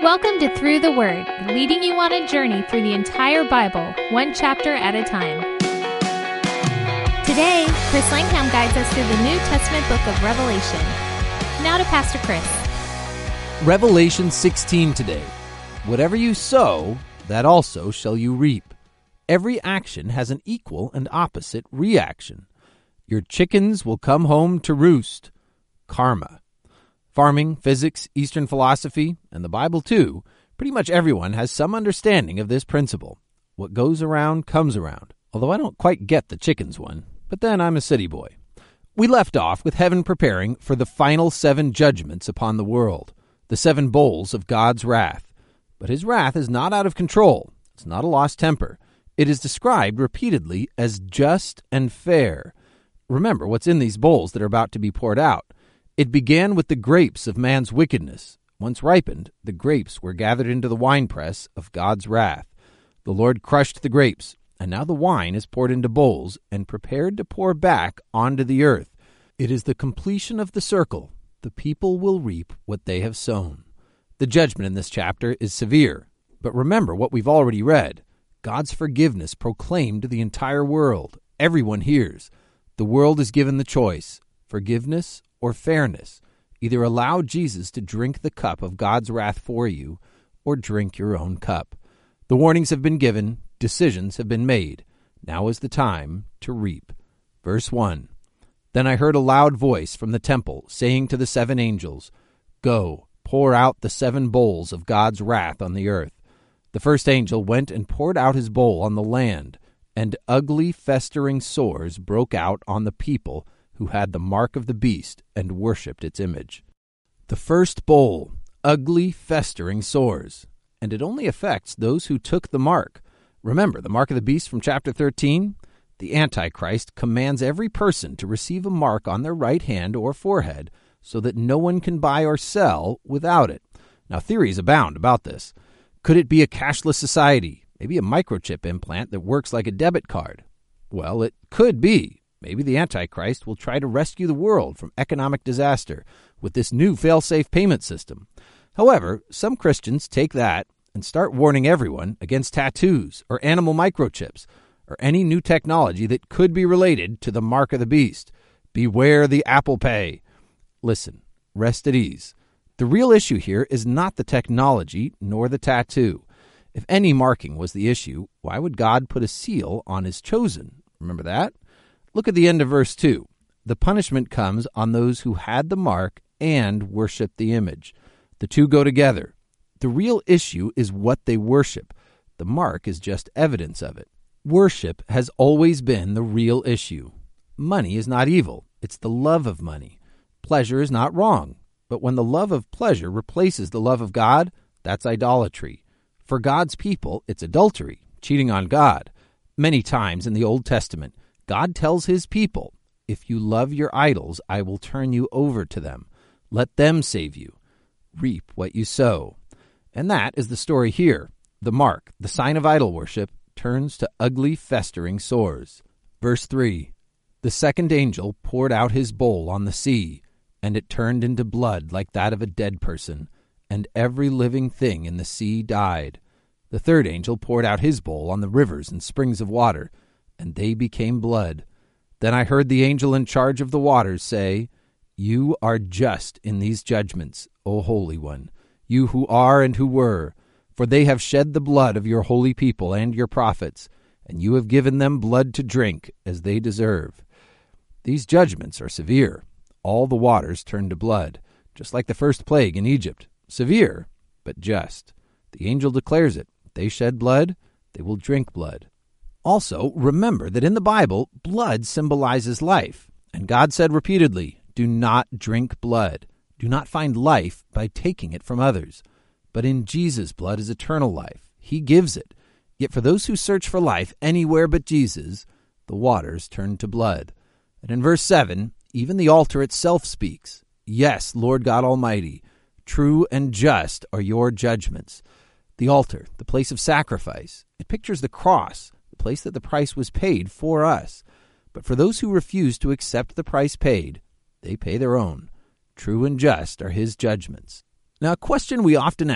Welcome to Through the Word, leading you on a journey through the entire Bible, one chapter at a time. Today, Chris Langham guides us through the New Testament book of Revelation. Now to Pastor Chris. Revelation 16 today. Whatever you sow, that also shall you reap. Every action has an equal and opposite reaction. Your chickens will come home to roost. Karma. Farming, physics, Eastern philosophy, and the Bible too, pretty much everyone has some understanding of this principle. What goes around comes around, although I don't quite get the chickens one, but then I'm a city boy. We left off with heaven preparing for the final 7 judgments upon the world, the 7 bowls of God's wrath. But his wrath is not out of control. It's not a lost temper. It is described repeatedly as just and fair. Remember what's in these bowls that are about to be poured out. It began with the grapes of man's wickedness. Once ripened, the grapes were gathered into the winepress of God's wrath. The Lord crushed the grapes, and now the wine is poured into bowls and prepared to pour back onto the earth. It is the completion of the circle. The people will reap what they have sown. The judgment in this chapter is severe, but remember what we've already read. God's forgiveness proclaimed to the entire world. Everyone hears. The world is given the choice, forgiveness or fairness. Either allow Jesus to drink the cup of God's wrath for you, or drink your own cup. The warnings have been given, decisions have been made. Now is the time to reap. Verse 1. Then I heard a loud voice from the temple, saying to the 7 angels, Go, pour out the 7 bowls of God's wrath on the earth. The first angel went and poured out his bowl on the land, and ugly festering sores broke out on the people who had the mark of the beast and worshipped its image. The first bowl, ugly festering sores, and it only affects those who took the mark. Remember the mark of the beast from chapter 13? The Antichrist commands every person to receive a mark on their right hand or forehead so that no one can buy or sell without it. Now, theories abound about this. Could it be a cashless society? Maybe a microchip implant that works like a debit card? Well, it could be. Maybe the Antichrist will try to rescue the world from economic disaster with this new fail-safe payment system. However, some Christians take that and start warning everyone against tattoos or animal microchips or any new technology that could be related to the mark of the beast. Beware the Apple Pay. Listen, rest at ease. The real issue here is not the technology nor the tattoo. If any marking was the issue, why would God put a seal on his chosen? Remember that? Look at the end of verse 2. The punishment comes on those who had the mark and worshiped the image. The two go together. The real issue is what they worship. The mark is just evidence of it. Worship has always been the real issue. Money is not evil. It's the love of money. Pleasure is not wrong. But when the love of pleasure replaces the love of God, that's idolatry. For God's people, it's adultery, cheating on God. Many times in the Old Testament, God tells his people, if you love your idols, I will turn you over to them. Let them save you. Reap what you sow. And that is the story here. The mark, the sign of idol worship, turns to ugly, festering sores. Verse 3. The second angel poured out his bowl on the sea, and it turned into blood like that of a dead person, and every living thing in the sea died. The third angel poured out his bowl on the rivers and springs of water, and they became blood. Then I heard the angel in charge of the waters say, You are just in these judgments, O Holy One, you who are and who were, for they have shed the blood of your holy people and your prophets, and you have given them blood to drink as they deserve. These judgments are severe. All the waters turn to blood, just like the first plague in Egypt. Severe, but just. The angel declares it. They shed blood, they will drink blood. Also, remember that in the Bible, blood symbolizes life. And God said repeatedly, do not drink blood. Do not find life by taking it from others. But in Jesus' blood is eternal life. He gives it. Yet for those who search for life anywhere but Jesus, the waters turn to blood. And in verse 7, even the altar itself speaks. Yes, Lord God Almighty, true and just are your judgments. The altar, the place of sacrifice, it pictures the cross, the place that the price was paid for us. But for those who refuse to accept the price paid, they pay their own. True and just are his judgments. Now, a question we often ask,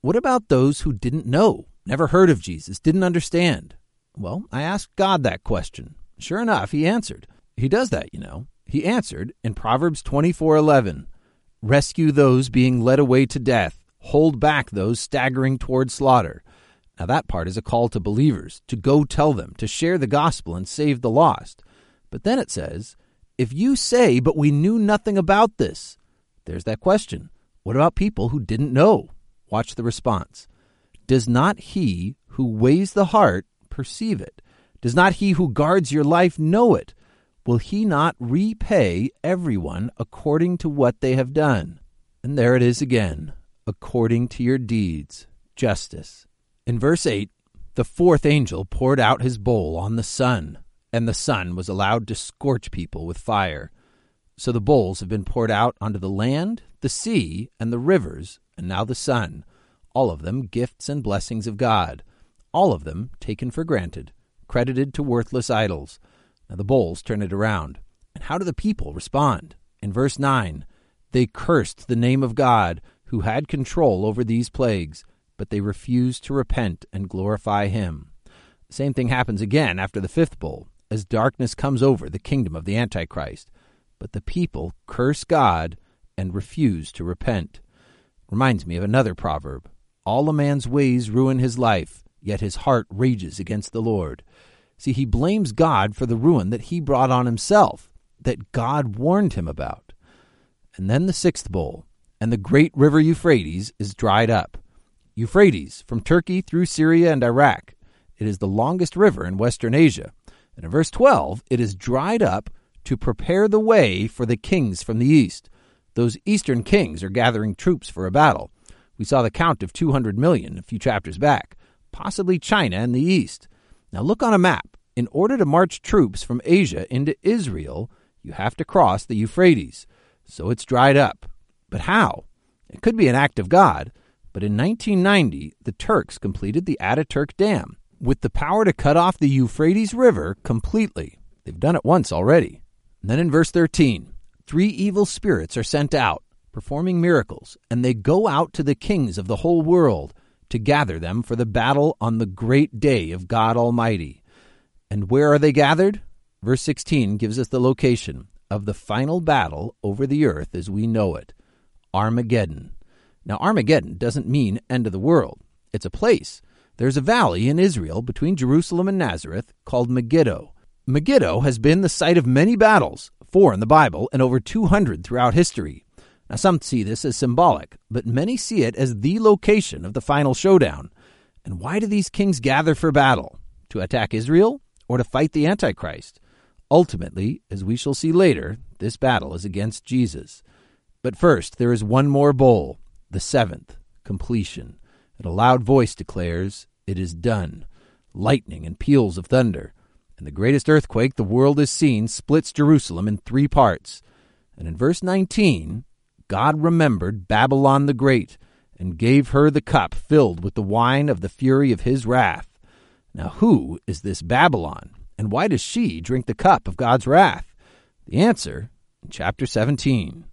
What about those who didn't know, never heard of Jesus, didn't understand? Well, I asked God that question. Sure enough, he answered. He does that, He answered in Proverbs 24:11, "Rescue those being led away to death. Hold back those staggering toward slaughter." Now that part is a call to believers, to go tell them, to share the gospel and save the lost. But then it says, if you say, "But we knew nothing about this," there's that question. What about people who didn't know? Watch the response. Does not he who weighs the heart perceive it? Does not he who guards your life know it? Will he not repay everyone according to what they have done? And there it is again, according to your deeds, justice. In verse 8, the fourth angel poured out his bowl on the sun, and the sun was allowed to scorch people with fire. So the bowls have been poured out onto the land, the sea, and the rivers, and now the sun, all of them gifts and blessings of God, all of them taken for granted, credited to worthless idols. Now the bowls turn it around. And how do the people respond? In verse 9, they cursed the name of God, who had control over these plagues, but they refused to repent and glorify him. The same thing happens again after the fifth bowl, as darkness comes over the kingdom of the Antichrist. But the people curse God and refuse to repent. Reminds me of another proverb. All a man's ways ruin his life, yet his heart rages against the Lord. See, he blames God for the ruin that he brought on himself, that God warned him about. And then the sixth bowl, and the great river Euphrates is dried up. Euphrates, from Turkey through Syria and Iraq. It is the longest river in Western Asia. And in verse 12, it is dried up to prepare the way for the kings from the east. Those eastern kings are gathering troops for a battle. We saw the count of 200 million a few chapters back, possibly China and the east. Now look on a map. In order to march troops from Asia into Israel, you have to cross the Euphrates. So it's dried up. But how? It could be an act of God. But in 1990, the Turks completed the Ataturk Dam with the power to cut off the Euphrates River completely. They've done it once already. And then in verse 13, 3 evil spirits are sent out, performing miracles, and they go out to the kings of the whole world to gather them for the battle on the great day of God Almighty. And where are they gathered? Verse 16 gives us the location of the final battle over the earth as we know it, Armageddon. Now, Armageddon doesn't mean end of the world. It's a place. There's a valley in Israel between Jerusalem and Nazareth called Megiddo. Megiddo has been the site of many battles, 4 in the Bible and over 200 throughout history. Now, some see this as symbolic, but many see it as the location of the final showdown. And why do these kings gather for battle? To attack Israel or to fight the Antichrist? Ultimately, as we shall see later, this battle is against Jesus. But first, there is one more bowl, the 7th, completion. And a loud voice declares, "It is done." Lightning and peals of thunder. And the greatest earthquake the world has seen splits Jerusalem in 3 parts. And in verse 19, God remembered Babylon the Great and gave her the cup filled with the wine of the fury of his wrath. Now who is this Babylon, and why does she drink the cup of God's wrath? The answer in chapter 17.